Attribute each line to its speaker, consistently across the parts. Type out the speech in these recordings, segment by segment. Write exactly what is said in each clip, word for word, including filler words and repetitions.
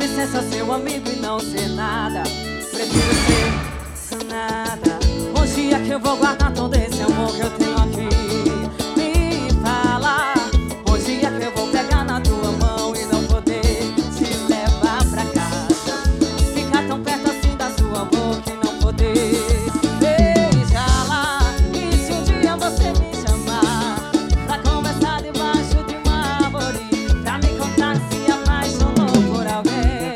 Speaker 1: licença, seu amigo, e não ser nada. Prefiro ser nada. Onde é que eu vou guardar todo esse amor que eu tenho aqui? Me fala. Onde é que eu vou pegar na tua mão e não poder te levar pra casa? Ficar tão perto assim da sua boca e não poder beijá-la. E se um dia você me chamar pra conversar debaixo de uma árvore, pra me contar que se apaixonou por alguém,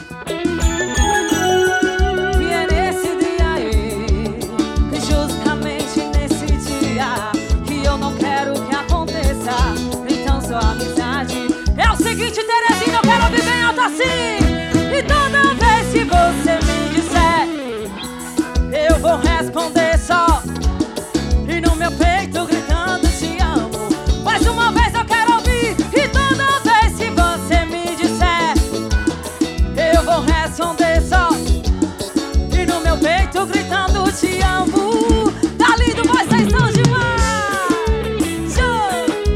Speaker 1: e é nesse dia aí, justamente nesse dia, que eu não quero que aconteça. Então sua amizade é o seguinte, Terezinha, eu quero ouvir bem alto assim. E toda vez que você me disser, eu vou responder só, e no meu peito gritando te amo. Mais uma vez eu quero ouvir. E toda vez que você me disser, eu vou responder só, e no meu peito gritando te amo. Tá lindo, vocês são demais. Show!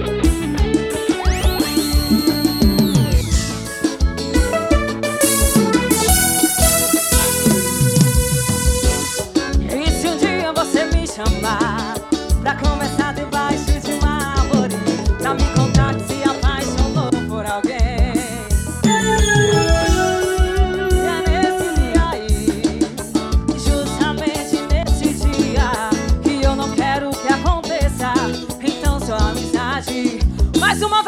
Speaker 1: E se um dia você me chamar pra conversar debaixo de uma árvore, pra me contar que se apaixonou por alguém, e é nesse dia aí, justamente nesse dia, que eu não quero que aconteça. Então sua amizade, mais uma